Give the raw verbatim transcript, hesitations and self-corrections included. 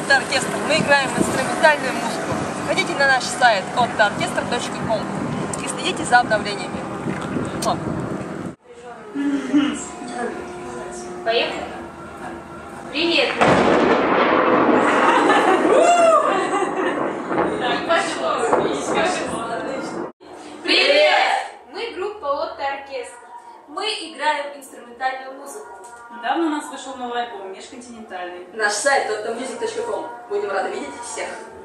Отто Оркестр. Мы играем инструментальную музыку. Ходите на наш сайт отто оркестр точка ком и следите за обновлениями. Поехали? Привет! Привет! Мы группа Отто Оркестр. Мы играем инструментальную музыку. Недавно у нас вышел новый альбом, межконтинентальный. Наш сайт отто мьюзик точка ком. Будем рады видеть всех.